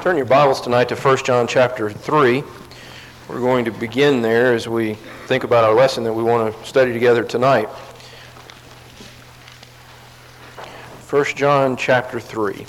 Turn your Bibles tonight to 1 John chapter 3. We're going to begin there as we think about our lesson that we want to study together tonight. 1 John chapter 3.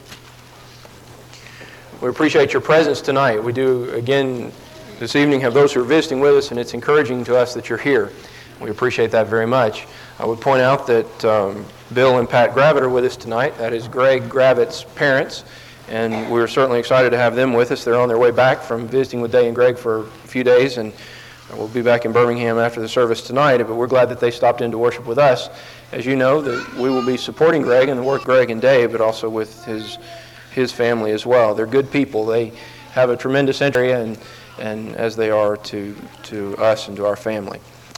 We appreciate your presence tonight. We do, again, this evening have those who are visiting with us, and it's encouraging to us that you're here. We appreciate that very much. I would point out that Bill and Pat Gravitt are with us tonight. That is Greg Gravitt's parents. And we're certainly excited to have them with us. They're on their way back from visiting with Day and Greg for a few days, and we'll be back in Birmingham after the service tonight. But we're glad that they stopped in to worship with us. As you know, that we will be supporting Greg and the work Greg and Dave, but also with his family as well. They're good people. They have a tremendous interest, and as they are to us and to our family.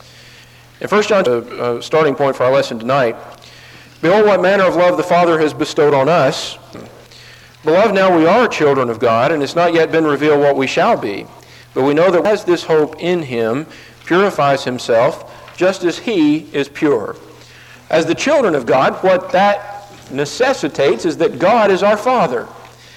In 1 John, a starting point for our lesson tonight, behold what manner of love the Father has bestowed on us. Beloved, now we are children of God, and it's not yet been revealed what we shall be. But we know that as this hope in him purifies himself, just as he is pure. As the children of God, what that necessitates is that God is our Father.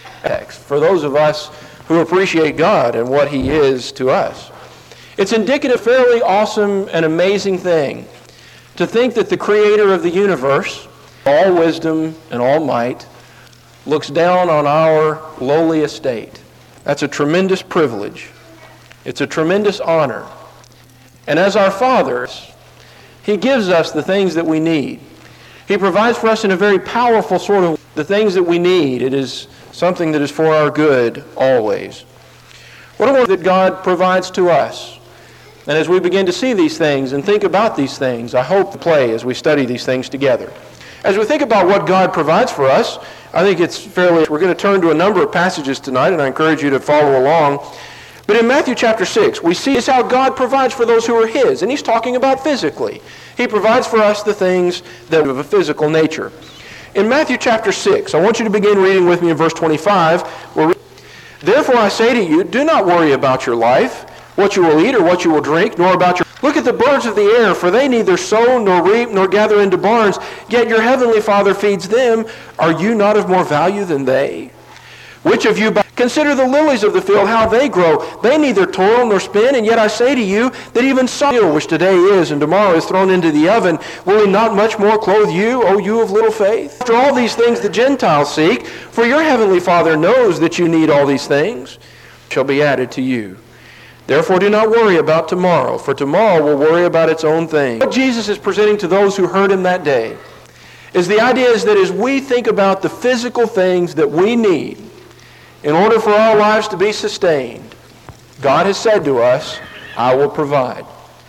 For those of us who appreciate God and what he is to us. It's indicative, fairly awesome and amazing thing to think that the Creator of the universe, all wisdom and all might, looks down on our lowly estate. That's a tremendous privilege. It's a tremendous honor. And as our Father, he gives us the things that we need. He provides for us in a very powerful sort of the things that we need. It is something that is for our good always. What a word that God provides to us. And as we begin to see these things and think about these things, I hope to play as we study these things together. As we think about what God provides for us, I think it's we're going to turn to a number of passages tonight, and I encourage you to follow along. But in Matthew chapter 6, we see how God provides for those who are his, and he's talking about physically. He provides for us the things that are of a physical nature. In Matthew chapter 6, I want you to begin reading with me in verse 25. Therefore I say to you, do not worry about your life, what you will eat or what you will drink, nor about your... Look at the birds of the air, for they neither sow nor reap nor gather into barns, yet your heavenly Father feeds them. Are you not of more value than they? Which of you... Consider the lilies of the field, how they grow. They neither toil nor spin, and yet I say to you that even Solomon, which today is and tomorrow is thrown into the oven, will he not much more clothe you, O you of little faith? After all these things the Gentiles seek, for your heavenly Father knows that you need all these things, shall be added to you. Therefore do not worry about tomorrow, for tomorrow will worry about its own thing. What Jesus is presenting to those who heard him that day is the idea is that as we think about the physical things that we need in order for our lives to be sustained, God has said to us, I will provide.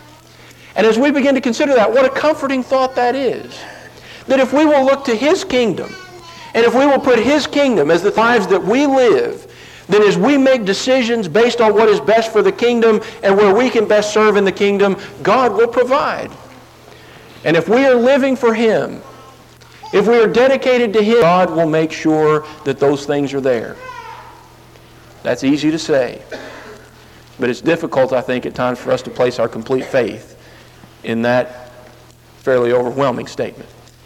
And as we begin to consider that, what a comforting thought that is. That if we will look to his kingdom, and if we will put his kingdom as the lives that we live, then as we make decisions based on what is best for the kingdom and where we can best serve in the kingdom, God will provide. And if we are living for him, if we are dedicated to him, God will make sure that those things are there. That's easy to say, but it's difficult, I think, at times for us to place our complete faith in that fairly overwhelming statement.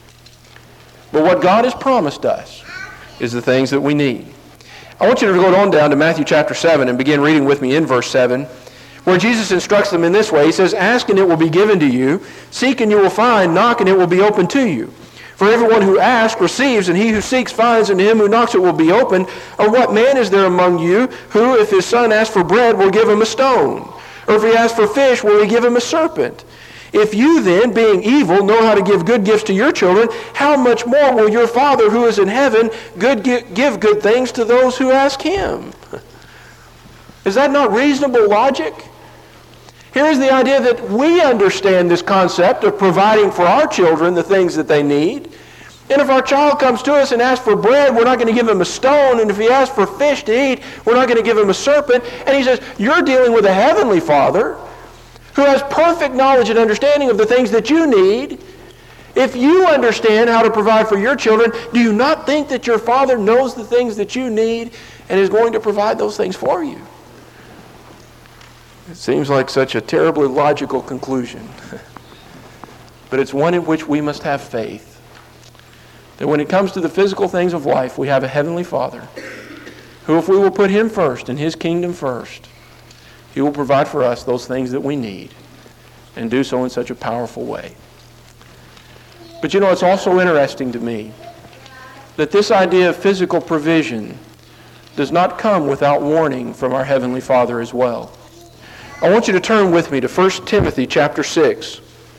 But what God has promised us is the things that we need. I want you to go on down to Matthew chapter 7 and begin reading with me in verse 7, where Jesus instructs them in this way. He says, ask and it will be given to you, seek and you will find, knock and it will be open to you. For everyone who asks receives, and he who seeks finds, and to him who knocks it will be opened. Or what man is there among you who, if his son asks for bread, will give him a stone? Or if he asks for fish, will he give him a serpent? If you then, being evil, know how to give good gifts to your children, how much more will your Father who is in heaven give good things to those who ask him? Is that not reasonable logic? Here's the idea that we understand this concept of providing for our children the things that they need. And if our child comes to us and asks for bread, we're not going to give him a stone. And if he asks for fish to eat, we're not going to give him a serpent. And he says, you're dealing with a heavenly Father who has perfect knowledge and understanding of the things that you need. If you understand how to provide for your children, do you not think that your Father knows the things that you need and is going to provide those things for you? It seems like such a terribly logical conclusion. But it's one in which we must have faith. That when it comes to the physical things of life, we have a heavenly Father who, if we will put him first and his kingdom first, he will provide for us those things that we need and do so in such a powerful way. But you know, it's also interesting to me that this idea of physical provision does not come without warning from our Heavenly Father as well. I want you to turn with me to 1 Timothy chapter 6.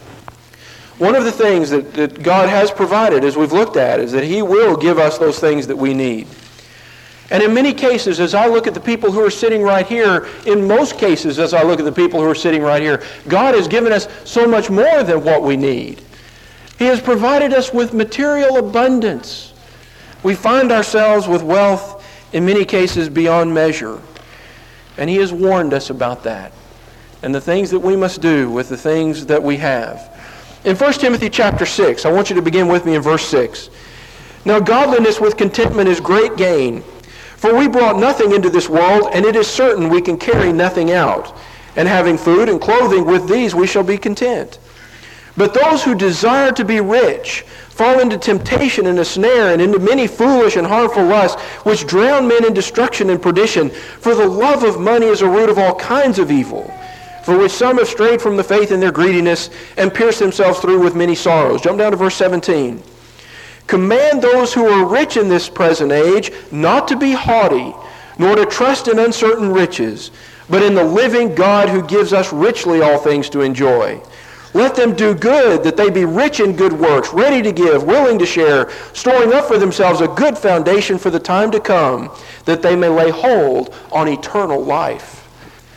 One of the things that God has provided, as we've looked at, is that he will give us those things that we need. And in many cases, as I look at the people who are sitting right here, in most cases, as I look at the people who are sitting right here, God has given us so much more than what we need. He has provided us with material abundance. We find ourselves with wealth, in many cases, beyond measure. And he has warned us about that and the things that we must do with the things that we have. In 1 Timothy chapter 6, I want you to begin with me in verse 6. Now godliness with contentment is great gain, for we brought nothing into this world, and it is certain we can carry nothing out. And having food and clothing, with these we shall be content. But those who desire to be rich fall into temptation and a snare, and into many foolish and harmful lusts, which drown men in destruction and perdition. For the love of money is a root of all kinds of evil, for which some have strayed from the faith in their greediness, and pierced themselves through with many sorrows. Jump down to verse 17. Command those who are rich in this present age not to be haughty, nor to trust in uncertain riches, but in the living God who gives us richly all things to enjoy. Let them do good, that they be rich in good works, ready to give, willing to share, storing up for themselves a good foundation for the time to come, that they may lay hold on eternal life.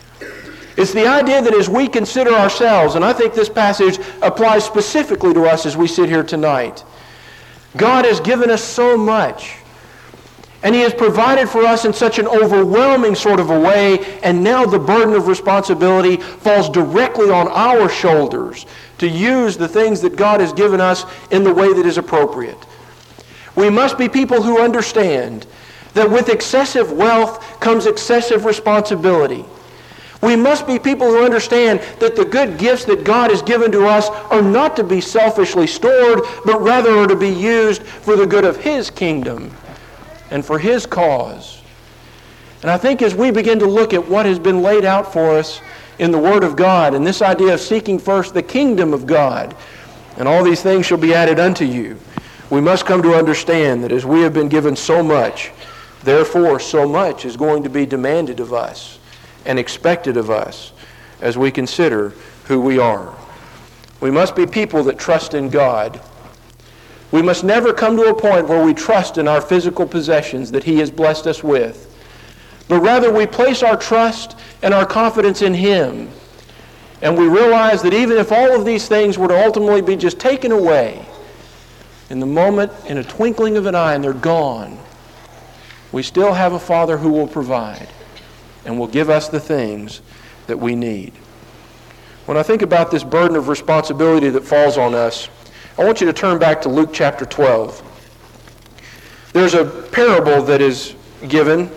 It's the idea that as we consider ourselves, and I think this passage applies specifically to us as we sit here tonight, God has given us so much. And he has provided for us in such an overwhelming sort of a way, and now the burden of responsibility falls directly on our shoulders to use the things that God has given us in the way that is appropriate. We must be people who understand that with excessive wealth comes excessive responsibility. We must be people who understand that the good gifts that God has given to us are not to be selfishly stored, but rather are to be used for the good of his kingdom and for his cause. And I think as we begin to look at what has been laid out for us in the Word of God, and this idea of seeking first the kingdom of God, and all these things shall be added unto you, we must come to understand that as we have been given so much, therefore so much is going to be demanded of us and expected of us as we consider who we are. We must be people that trust in God. We must never come to a point where we trust in our physical possessions that he has blessed us with, but rather we place our trust and our confidence in him. And we realize that even if all of these things were to ultimately be just taken away, in the moment, in a twinkling of an eye, and they're gone, we still have a Father who will provide and will give us the things that we need. When I think about this burden of responsibility that falls on us, I want you to turn back to Luke chapter 12. There's a parable that is given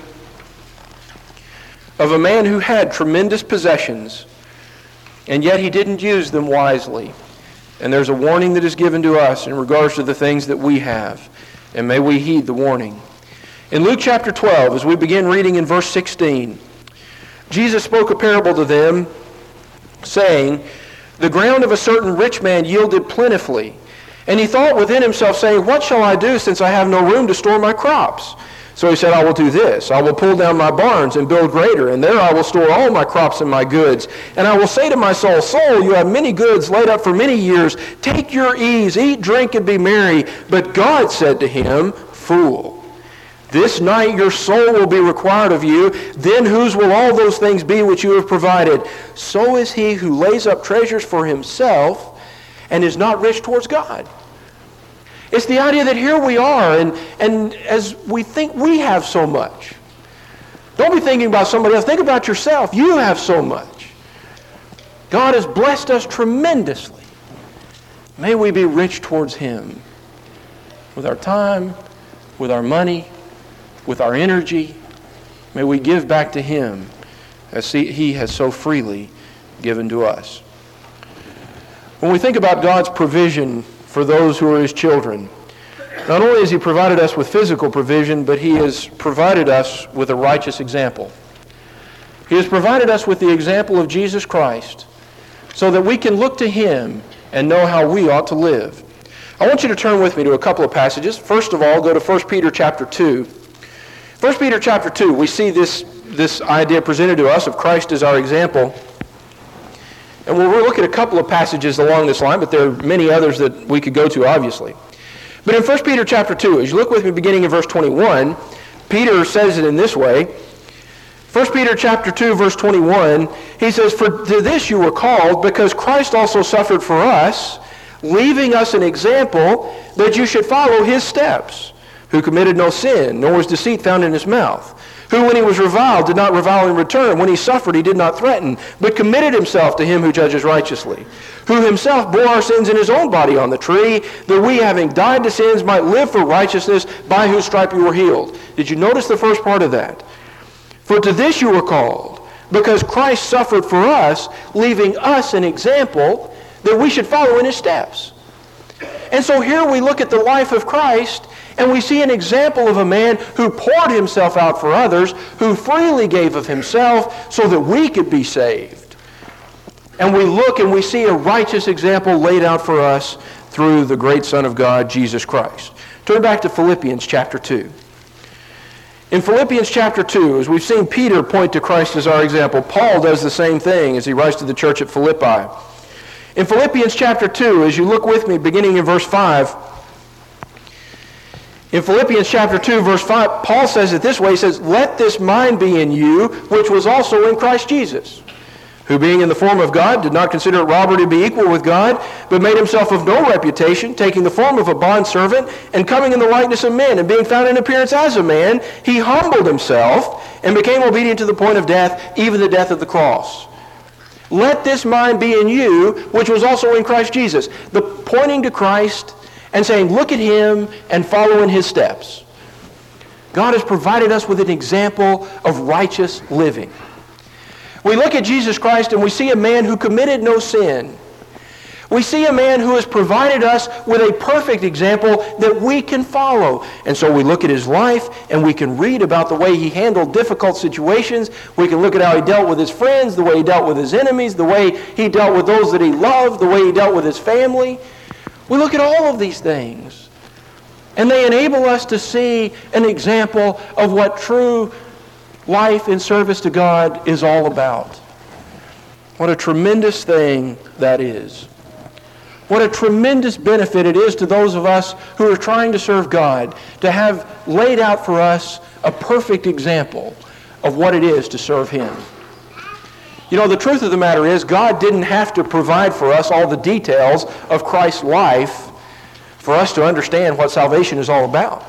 of a man who had tremendous possessions, and yet he didn't use them wisely. And there's a warning that is given to us in regards to the things that we have, and may we heed the warning. In Luke chapter 12, as we begin reading in verse 16, Jesus spoke a parable to them, saying, "The ground of a certain rich man yielded plentifully. And he thought within himself, saying, What shall I do, since I have no room to store my crops? So he said, I will do this. I will pull down my barns and build greater, and there I will store all my crops and my goods. And I will say to my soul, Soul, you have many goods laid up for many years. Take your ease, eat, drink, and be merry. But God said to him, Fool, this night your soul will be required of you. Then whose will all those things be which you have provided? So is he who lays up treasures for himself and is not rich towards God." It's the idea that here we are, and as we think we have so much, don't be thinking about somebody else. Think about yourself. You have so much. God has blessed us tremendously. May we be rich towards him with our time, with our money, with our energy. May we give back to him as he has so freely given to us. When we think about God's provision for those who are his children, Not only has He provided us with physical provision, but He has provided us with a righteous example. He has provided us with the example of Jesus Christ so that we can look to Him and know how we ought to live. I want you to turn with me to a couple of passages. First of all, go to 1 Peter chapter 2. 1 Peter chapter 2, we see this idea presented to us of Christ as our example. And we'll look at a couple of passages along this line, but there are many others that we could go to, obviously. But in 1 Peter chapter 2, as you look with me beginning in verse 21, Peter says it in this way. 1 Peter chapter 2, verse 21, he says, "For to this you were called, because Christ also suffered for us, leaving us an example that you should follow His steps, who committed no sin, nor was deceit found in His mouth, who when He was reviled did not revile in return, when He suffered He did not threaten, but committed Himself to Him who judges righteously, who Himself bore our sins in His own body on the tree, that we, having died to sins, might live for righteousness, by whose stripe you were healed." Did you notice the first part of that? For to this you were called, because Christ suffered for us, leaving us an example that we should follow in His steps. And so here we look at the life of Christ, and we see an example of a man who poured himself out for others, who freely gave of himself so that we could be saved. And we look and we see a righteous example laid out for us through the great Son of God, Jesus Christ. Turn back to Philippians chapter 2. In Philippians chapter 2, as we've seen Peter point to Christ as our example, Paul does the same thing as he writes to the church at Philippi. In Philippians chapter 2, as you look with me, beginning in verse 5, in Philippians chapter 2, verse 5, Paul says it this way. He says, "Let this mind be in you, which was also in Christ Jesus, who being in the form of God did not consider it robbery to be equal with God, but made himself of no reputation, taking the form of a bondservant, and coming in the likeness of men, and being found in appearance as a man, he humbled himself, and became obedient to the point of death, even the death of the cross. Let this mind be in you, which was also in Christ Jesus." The pointing to Christ and saying, look at Him and follow in His steps. God has provided us with an example of righteous living. We look at Jesus Christ and we see a man who committed no sin. We see a man who has provided us with a perfect example that we can follow. And so we look at His life and we can read about the way He handled difficult situations. We can look at how He dealt with His friends, the way He dealt with His enemies, the way He dealt with those that He loved, the way He dealt with His family. We look at all of these things. And they enable us to see an example of what true life in service to God is all about. What a tremendous thing that is. What a tremendous benefit it is to those of us who are trying to serve God to have laid out for us a perfect example of what it is to serve Him. You know, the truth of the matter is God didn't have to provide for us all the details of Christ's life for us to understand what salvation is all about.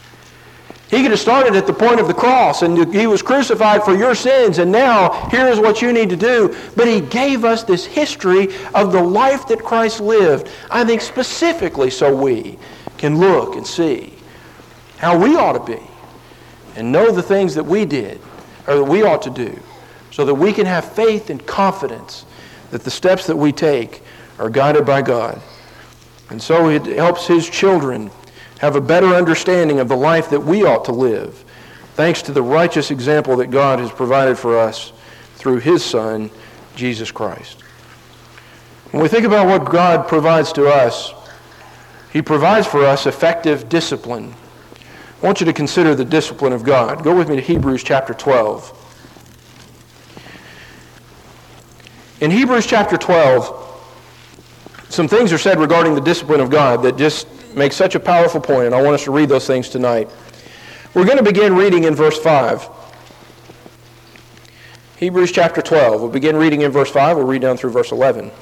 He could have started at the point of the cross, and He was crucified for your sins, and now here's what you need to do. But He gave us this history of the life that Christ lived, I think specifically so we can look and see how we ought to be and know the things that we did or that we ought to do, so that we can have faith and confidence that the steps that we take are guided by God. And so it helps His children have a better understanding of the life that we ought to live, thanks to the righteous example that God has provided for us through His Son, Jesus Christ. When we think about what God provides to us, He provides for us effective discipline. I want you to consider the discipline of God. Go with me to Hebrews chapter 12. In Hebrews chapter 12, some things are said regarding the discipline of God that just make such a powerful point, and I want us to read those things tonight. We're going to begin reading in verse 5. Hebrews chapter 12. We'll begin reading in verse 5. We'll read down through verse 11.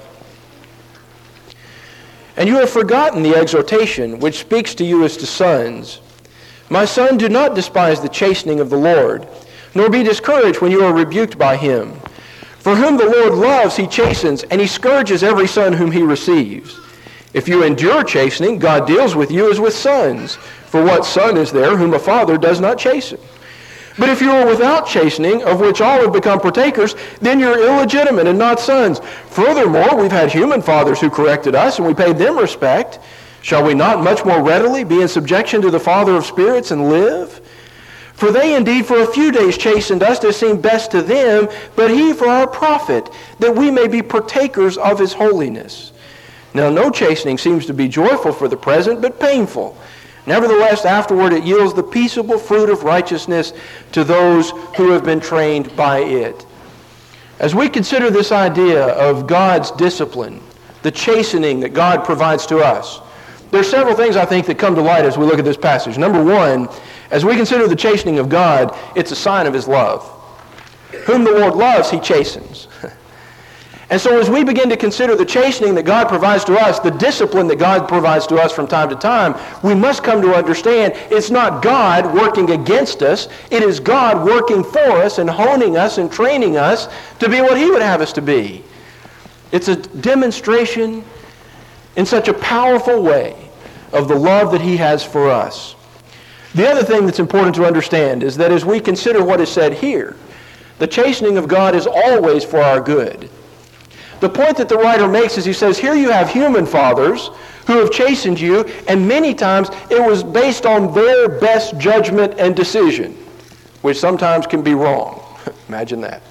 "And you have forgotten the exhortation which speaks to you as to sons. My son, do not despise the chastening of the Lord, nor be discouraged when you are rebuked by Him. For whom the Lord loves, He chastens, and He scourges every son whom He receives. If you endure chastening, God deals with you as with sons. For what son is there whom a father does not chasten? But if you are without chastening, of which all have become partakers, then you're illegitimate and not sons. Furthermore, we've had human fathers who corrected us, and we paid them respect. Shall we not much more readily be in subjection to the Father of spirits and live? For they indeed for a few days chastened us to seem best to them, but he for our profit, that we may be partakers of his holiness. Now no chastening seems to be joyful for the present, but painful. Nevertheless, afterward it yields the peaceable fruit of righteousness to those who have been trained by it. As we consider this idea of God's discipline, the chastening that God provides to us, there are several things I think that come to light as we look at this passage. Number one, as we consider the chastening of God, it's a sign of his love. Whom the Lord loves, he chastens. And so as we begin to consider the chastening that God provides to us, the discipline that God provides to us from time to time, we must come to understand it's not God working against us. It is God working for us and honing us and training us to be what he would have us to be. It's a demonstration in such a powerful way of the love that he has for us. The other thing that's important to understand is that as we consider what is said here, the chastening of God is always for our good. The point that the writer makes is he says, here you have human fathers who have chastened you, and many times it was based on their best judgment and decision, which sometimes can be wrong. Imagine that.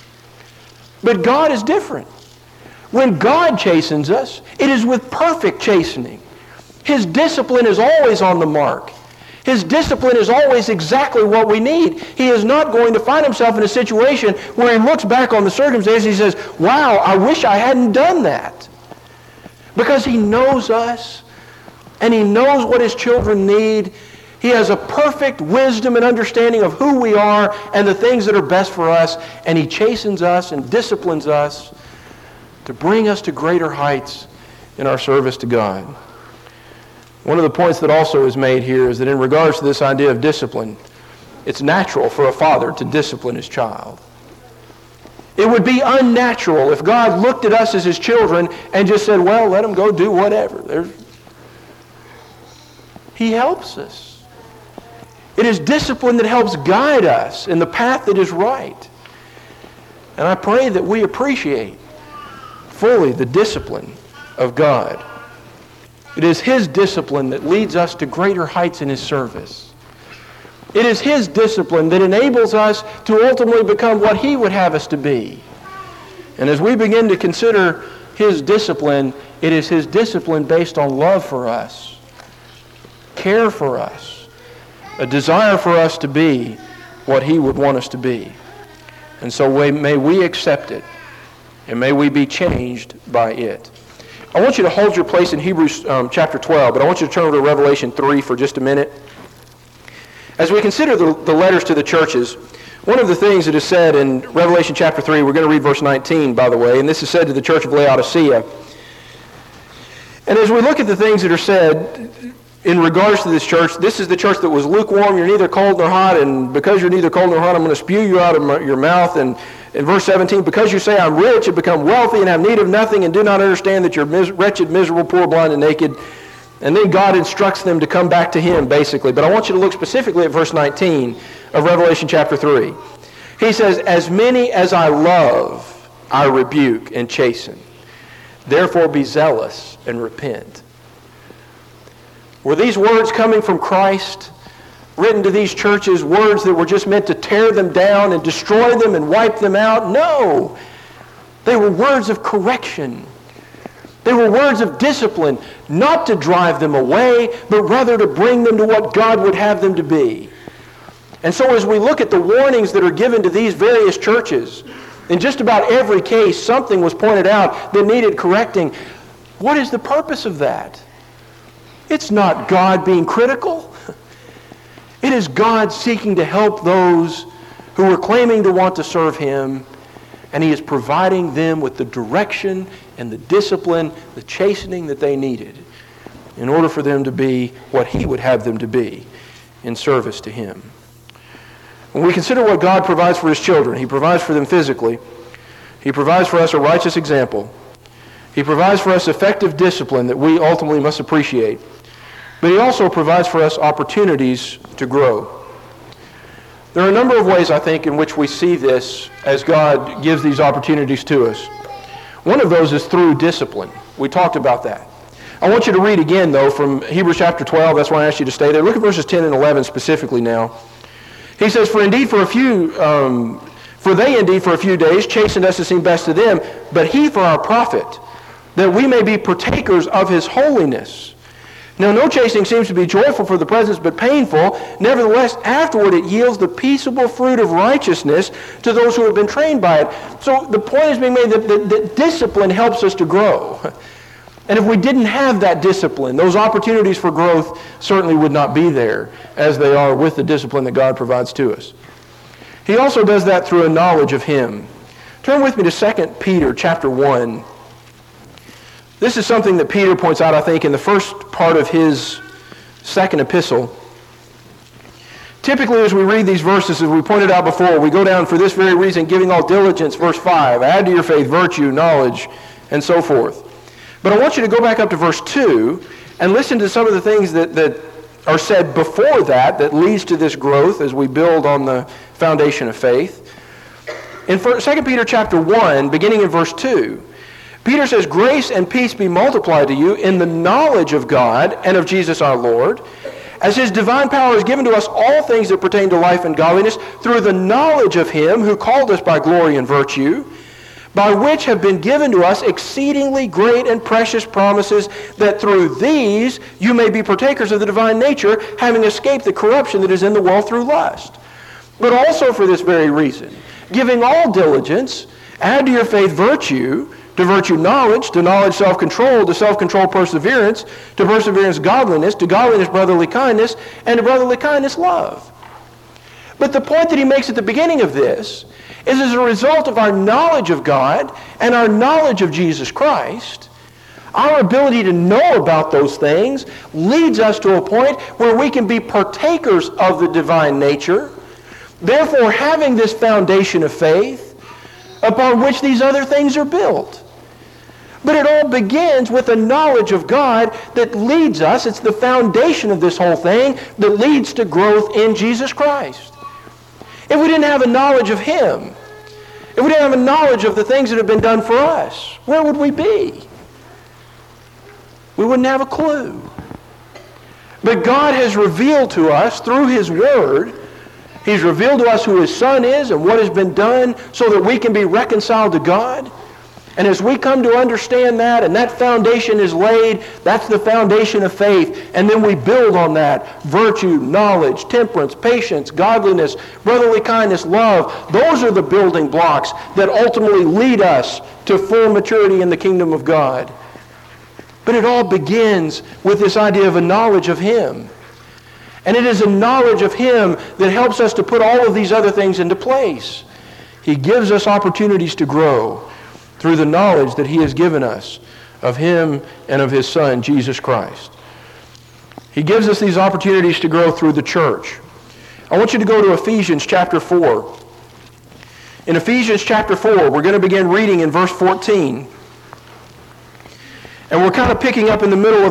But God is different. When God chastens us, it is with perfect chastening. His discipline is always on the mark. His discipline is always exactly what we need. He is not going to find himself in a situation where he looks back on the circumstances and he says, wow, I wish I hadn't done that. Because he knows us and he knows what his children need. He has a perfect wisdom and understanding of who we are and the things that are best for us. And he chastens us and disciplines us to bring us to greater heights in our service to God. One of the points that also is made here is that in regards to this idea of discipline, it's natural for a father to discipline his child. It would be unnatural if God looked at us as his children and just said, well, let them go do whatever. He helps us. It is discipline that helps guide us in the path that is right. And I pray that we appreciate fully the discipline of God. It is his discipline that leads us to greater heights in his service. It is his discipline that enables us to ultimately become what he would have us to be. And as we begin to consider his discipline, it is his discipline based on love for us, care for us, a desire for us to be what he would want us to be. And so may we accept it, and may we be changed by it. I want you to hold your place in Hebrews chapter 12, but I want you to turn over to Revelation 3 for just a minute. As we consider the letters to the churches, one of the things that is said in Revelation chapter 3, we're going to read verse 19, by the way, and this is said to the church of Laodicea. And as we look at the things that are said in regards to this church, this is the church that was lukewarm. You're neither cold nor hot, and because you're neither cold nor hot, I'm going to spew you out of your mouth. And in verse 17, because you say, I'm rich and become wealthy and have need of nothing and do not understand that you're wretched, miserable, poor, blind, and naked. And then God instructs them to come back to him, basically. But I want you to look specifically at verse 19 of Revelation chapter 3. He says, as many as I love, I rebuke and chasten. Therefore be zealous and repent. Were these words coming from Christ, written to these churches, words that were just meant to tear them down and destroy them and wipe them out? No. They were words of correction. They were words of discipline, not to drive them away, but rather to bring them to what God would have them to be. And so as we look at the warnings that are given to these various churches, in just about every case, something was pointed out that needed correcting. What is the purpose of that? It's not God being critical. It is God seeking to help those who are claiming to want to serve him, and he is providing them with the direction and the discipline, the chastening that they needed in order for them to be what he would have them to be in service to him. When we consider what God provides for his children, he provides for them physically. He provides for us a righteous example. He provides for us effective discipline that we ultimately must appreciate. But he also provides for us opportunities to grow. There are a number of ways, I think, in which we see this as God gives these opportunities to us. One of those is through discipline. We talked about that. I want you to read again, though, from Hebrews chapter 12. That's why I asked you to stay there. Look at verses 10 and 11 specifically now. He says, For they indeed for a few days chastened us to seem best to them, but he for our profit, that we may be partakers of his holiness. Now no chastening seems to be joyful for the present, but painful. Nevertheless, afterward it yields the peaceable fruit of righteousness to those who have been trained by it. So the point is being made that discipline helps us to grow. And if we didn't have that discipline, those opportunities for growth certainly would not be there as they are with the discipline that God provides to us. He also does that through a knowledge of him. Turn with me to 2 Peter chapter 1. This is something that Peter points out, I think, in the first part of his second epistle. Typically, as we read these verses, as we pointed out before, we go down for this very reason, giving all diligence, verse 5, add to your faith virtue, knowledge, and so forth. But I want you to go back up to verse 2 and listen to some of the things that are said before that leads to this growth as we build on the foundation of faith. In 2 Peter chapter 1, beginning in verse 2, Peter says, Grace and peace be multiplied to you in the knowledge of God and of Jesus our Lord, as his divine power has given to us all things that pertain to life and godliness, through the knowledge of him who called us by glory and virtue, by which have been given to us exceedingly great and precious promises, that through these you may be partakers of the divine nature, having escaped the corruption that is in the world through lust. But also for this very reason, giving all diligence, add to your faith virtue, to virtue knowledge, to knowledge self-control, to self-control perseverance, to perseverance godliness, to godliness brotherly kindness, and to brotherly kindness love. But the point that he makes at the beginning of this is as a result of our knowledge of God and our knowledge of Jesus Christ, our ability to know about those things leads us to a point where we can be partakers of the divine nature, therefore having this foundation of faith upon which these other things are built. But it all begins with a knowledge of God that leads us, it's the foundation of this whole thing, that leads to growth in Jesus Christ. If we didn't have a knowledge of him, if we didn't have a knowledge of the things that have been done for us, where would we be? We wouldn't have a clue. But God has revealed to us through his word, he's revealed to us who his Son is and what has been done so that we can be reconciled to God. And as we come to understand that, and that foundation is laid, that's the foundation of faith. And then we build on that. Virtue, knowledge, temperance, patience, godliness, brotherly kindness, love. Those are the building blocks that ultimately lead us to full maturity in the kingdom of God. But it all begins with this idea of a knowledge of him. And it is a knowledge of him that helps us to put all of these other things into place. He gives us opportunities to grow through the knowledge that he has given us of him and of his Son, Jesus Christ. He gives us these opportunities to grow through the church. I want you to go to Ephesians chapter 4. In Ephesians chapter 4, we're going to begin reading in verse 14. And we're kind of picking up in the middle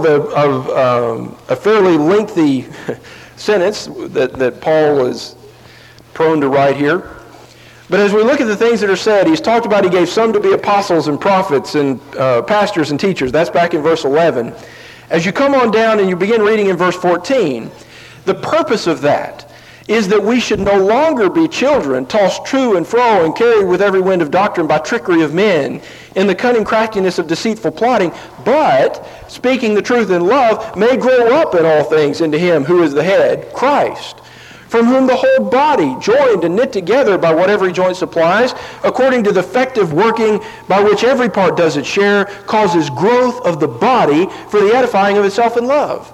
of a fairly lengthy sentence that Paul is prone to write here. But as we look at the things that are said, he's talked about he gave some to be apostles and prophets and pastors and teachers. That's back in verse 11. As you come on down and you begin reading in verse 14, the purpose of that is that we should no longer be children, tossed to and fro and carried with every wind of doctrine by trickery of men, in the cunning craftiness of deceitful plotting, but, speaking the truth in love, may grow up in all things into him who is the head, Christ, from whom the whole body, joined and knit together by what every joint supplies, according to the effective working by which every part does its share, causes growth of the body for the edifying of itself in love.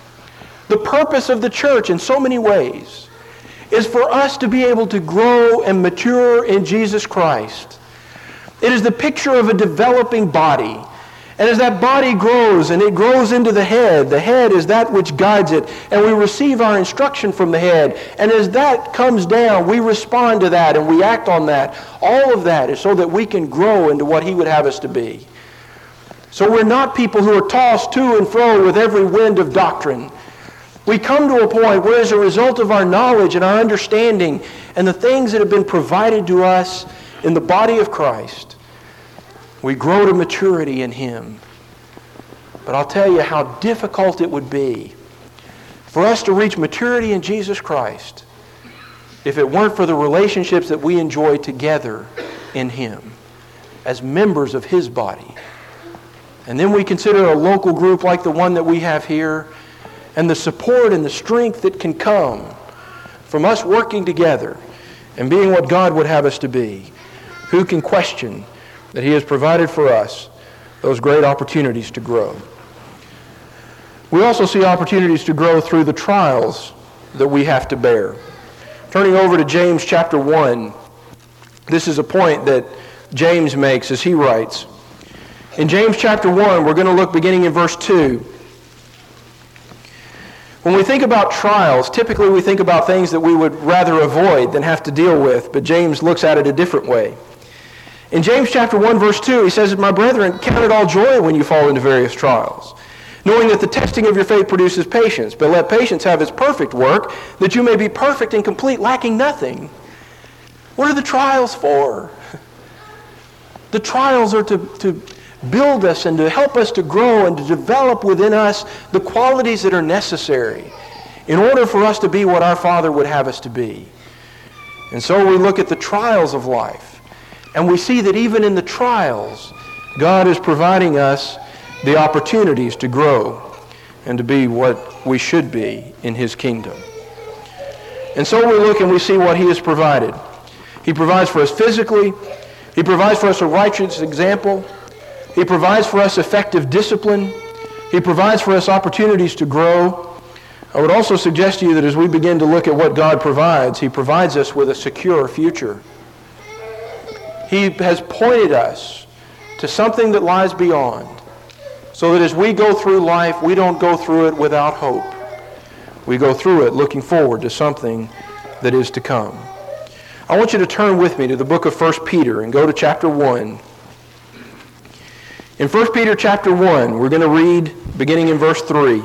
The purpose of the church in so many ways is for us to be able to grow and mature in Jesus Christ. It is the picture of a developing body. And as that body grows and it grows into the head is that which guides it, and we receive our instruction from the head. And as that comes down, we respond to that and we act on that. All of that is so that we can grow into what he would have us to be. So we're not people who are tossed to and fro with every wind of doctrine. We come to a point where, as a result of our knowledge and our understanding and the things that have been provided to us in the body of Christ, we grow to maturity in him. But I'll tell you how difficult it would be for us to reach maturity in Jesus Christ if it weren't for the relationships that we enjoy together in Him as members of His body. And then we consider a local group like the one that we have here, and the support and the strength that can come from us working together and being what God would have us to be. Who can question that He has provided for us those great opportunities to grow? We also see opportunities to grow through the trials that we have to bear. Turning over to James chapter 1, this is a point that James makes as he writes. In James chapter 1, we're going to look beginning in verse 2. When we think about trials, typically we think about things that we would rather avoid than have to deal with, but James looks at it a different way. In James chapter 1, verse 2, he says, "My brethren, count it all joy when you fall into various trials, knowing that the testing of your faith produces patience. But let patience have its perfect work, that you may be perfect and complete, lacking nothing." What are the trials for? The trials are to build us and to help us to grow and to develop within us the qualities that are necessary in order for us to be what our Father would have us to be. And so we look at the trials of life, and we see that even in the trials, God is providing us the opportunities to grow and to be what we should be in His kingdom. And so we look and we see what He has provided. He provides for us physically. He provides for us a righteous example. He provides for us effective discipline. He provides for us opportunities to grow. I would also suggest to you that as we begin to look at what God provides, He provides us with a secure future. He has pointed us to something that lies beyond, so that as we go through life, we don't go through it without hope. We go through it looking forward to something that is to come. I want you to turn with me to the book of 1 Peter and go to chapter 1. In 1 Peter chapter 1, we're going to read beginning in verse 3.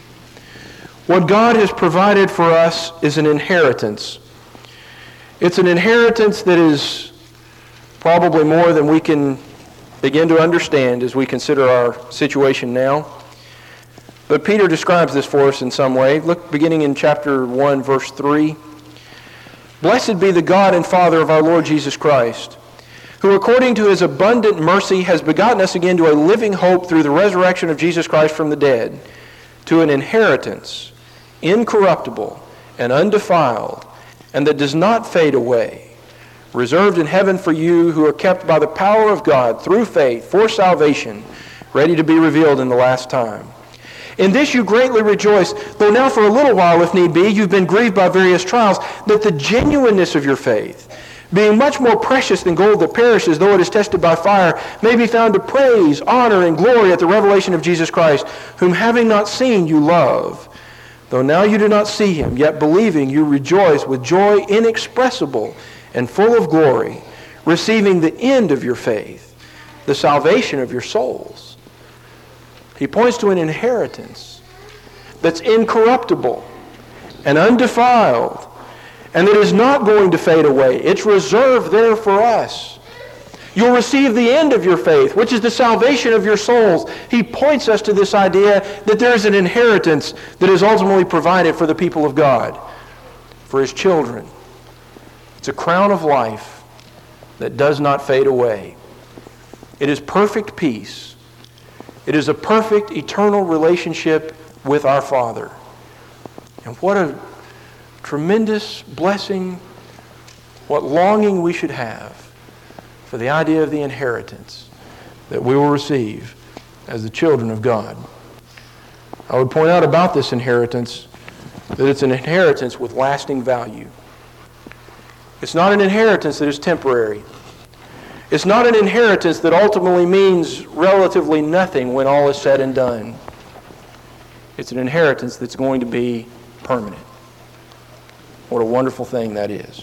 What God has provided for us is an inheritance. It's an inheritance that is probably more than we can begin to understand as we consider our situation now. But Peter describes this for us in some way. Look, beginning in chapter 1, verse 3. "Blessed be the God and Father of our Lord Jesus Christ, who according to His abundant mercy has begotten us again to a living hope through the resurrection of Jesus Christ from the dead, to an inheritance incorruptible and undefiled, and that does not fade away, reserved in heaven for you who are kept by the power of God through faith for salvation, ready to be revealed in the last time. In this you greatly rejoice, though now for a little while, if need be, you've been grieved by various trials, that the genuineness of your faith, being much more precious than gold that perishes, though it is tested by fire, may be found to praise, honor, and glory at the revelation of Jesus Christ, whom having not seen you love. Though now you do not see Him, yet believing you rejoice with joy inexpressible and full of glory, receiving the end of your faith, the salvation of your souls." He points to an inheritance that's incorruptible and undefiled, and that is not going to fade away. It's reserved there for us. You'll receive the end of your faith, which is the salvation of your souls. He points us to this idea that there is an inheritance that is ultimately provided for the people of God, for His children. It's a crown of life that does not fade away. It is perfect peace. It is a perfect eternal relationship with our Father. And what a tremendous blessing, what longing we should have for the idea of the inheritance that we will receive as the children of God. I would point out about this inheritance that it's an inheritance with lasting value. It's not an inheritance that is temporary. It's not an inheritance that ultimately means relatively nothing when all is said and done. It's an inheritance that's going to be permanent. What a wonderful thing that is.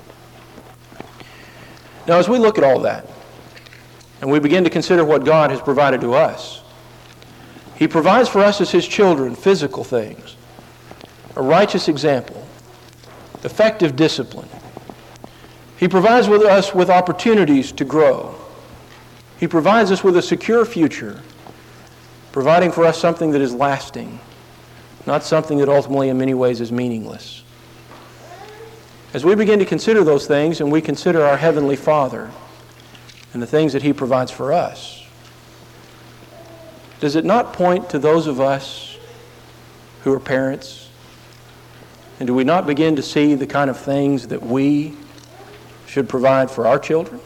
Now, as we look at all that, and we begin to consider what God has provided to us, He provides for us as His children physical things, a righteous example, effective discipline. He provides with us with opportunities to grow. He provides us with a secure future, providing for us something that is lasting, not something that ultimately in many ways is meaningless. As we begin to consider those things and we consider our Heavenly Father and the things that He provides for us, does it not point to those of us who are parents? And do we not begin to see the kind of things that we should provide for our children?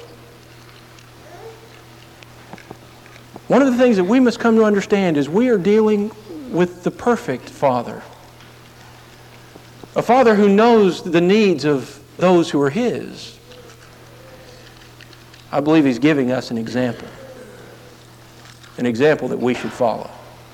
One of the things that we must come to understand is we are dealing with the perfect Father. A Father who knows the needs of those who are His. I believe He's giving us an example that we should follow.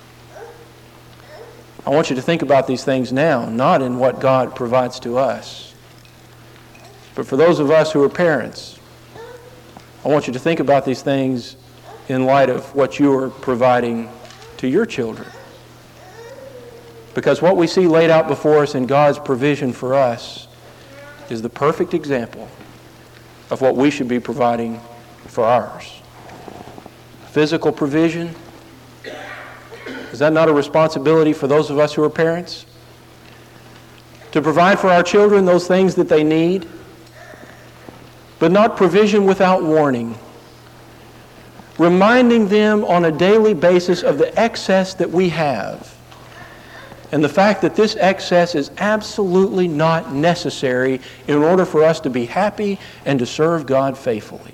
I want you to think about these things now, not in what God provides to us, but for those of us who are parents, I want you to think about these things in light of what you are providing to your children. Because what we see laid out before us in God's provision for us is the perfect example of what we should be providing for ours. Physical provision, is that not a responsibility for those of us who are parents? To provide for our children those things that they need, but not provision without warning. Reminding them on a daily basis of the excess that we have and the fact that this excess is absolutely not necessary in order for us to be happy and to serve God faithfully.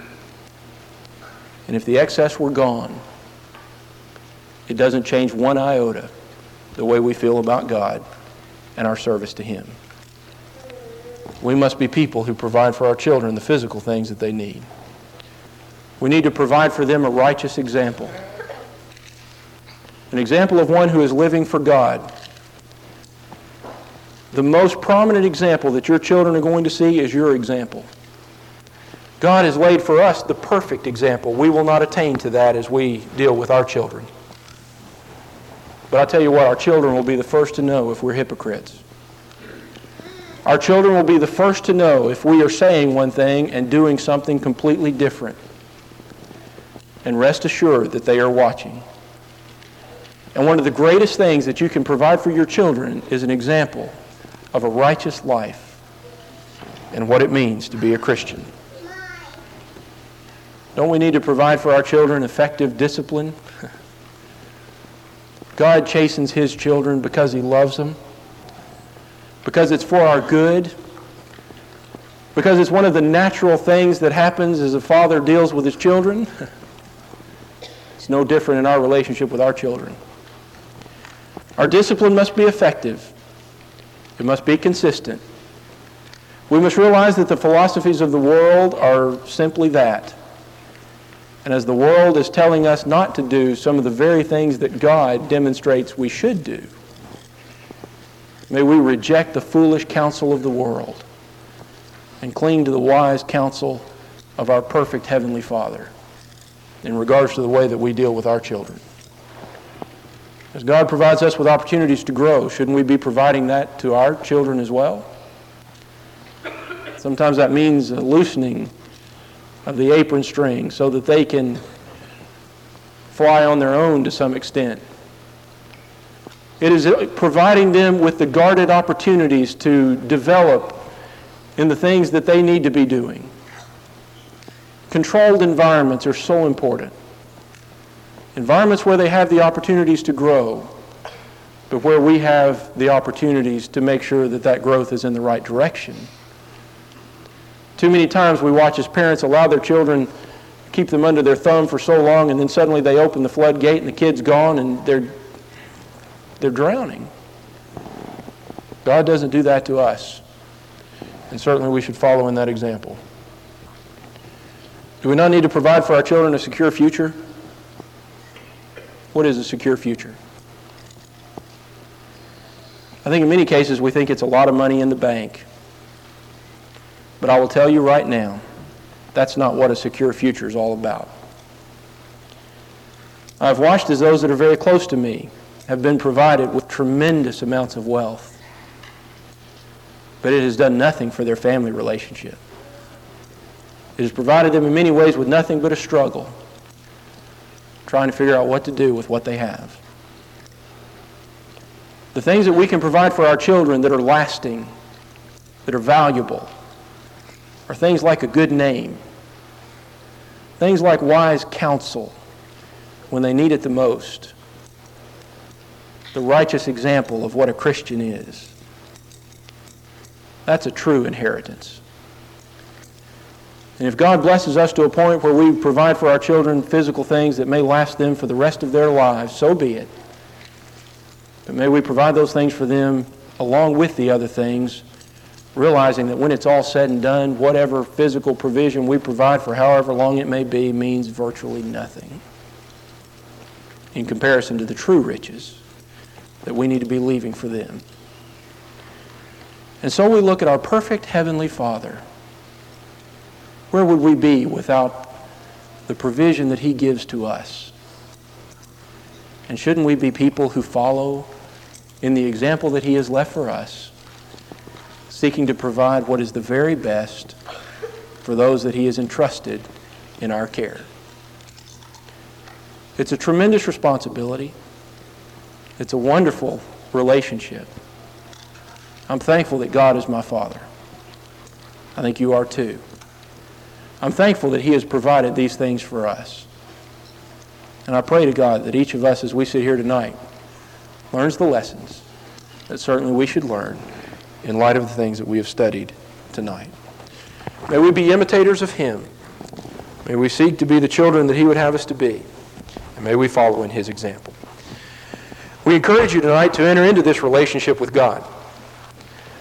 And if the excess were gone, it doesn't change one iota the way we feel about God and our service to Him. We must be people who provide for our children the physical things that they need. We need to provide for them a righteous example. An example of one who is living for God. The most prominent example that your children are going to see is your example. God has laid for us the perfect example. We will not attain to that as we deal with our children. But I'll tell you what, our children will be the first to know if we're hypocrites. Our children will be the first to know if we are saying one thing and doing something completely different. And rest assured that they are watching. And one of the greatest things that you can provide for your children is an example of a righteous life and what it means to be a Christian. Don't we need to provide for our children effective discipline? God chastens His children because He loves them, because it's for our good, because it's one of the natural things that happens as a father deals with his children. It's no different in our relationship with our children. Our discipline must be effective. It must be consistent. We must realize that the philosophies of the world are simply that. And as the world is telling us not to do some of the very things that God demonstrates we should do, may we reject the foolish counsel of the world and cling to the wise counsel of our perfect Heavenly Father in regards to the way that we deal with our children. As God provides us with opportunities to grow, shouldn't we be providing that to our children as well? Sometimes that means a loosening of the apron string so that they can fly on their own to some extent. It is providing them with the guarded opportunities to develop in the things that they need to be doing. Controlled environments are so important. Environments where they have the opportunities to grow, but where we have the opportunities to make sure that that growth is in the right direction. Too many times we watch as parents allow their children, keep them under their thumb for so long, and then suddenly they open the floodgate and the kid's gone and they're drowning. God doesn't do that to us. And certainly we should follow in that example. Do we not need to provide for our children a secure future? What is a secure future? I think in many cases we think it's a lot of money in the bank. But I will tell you right now, that's not what a secure future is all about. I've watched as those that are very close to me have been provided with tremendous amounts of wealth. But it has done nothing for their family relationship. It has provided them in many ways with nothing but a struggle trying to figure out what to do with what they have. The things that we can provide for our children that are lasting, that are valuable, are things like a good name, things like wise counsel when they need it the most, the righteous example of what a Christian is. That's a true inheritance. And if God blesses us to a point where we provide for our children physical things that may last them for the rest of their lives, so be it. But may we provide those things for them along with the other things, realizing that when it's all said and done, whatever physical provision we provide for however long it may be means virtually nothing in comparison to the true riches that we need to be leaving for them. And so we look at our perfect Heavenly Father. Where would we be without the provision that He gives to us? And shouldn't we be people who follow in the example that He has left for us, seeking to provide what is the very best for those that He has entrusted in our care? It's a tremendous responsibility. It's a wonderful relationship. I'm thankful that God is my Father. I think you are too. I'm thankful that He has provided these things for us. And I pray to God that each of us, as we sit here tonight, learns the lessons that certainly we should learn in light of the things that we have studied tonight. May we be imitators of Him. May we seek to be the children that He would have us to be. And may we follow in His example. We encourage you tonight to enter into this relationship with God.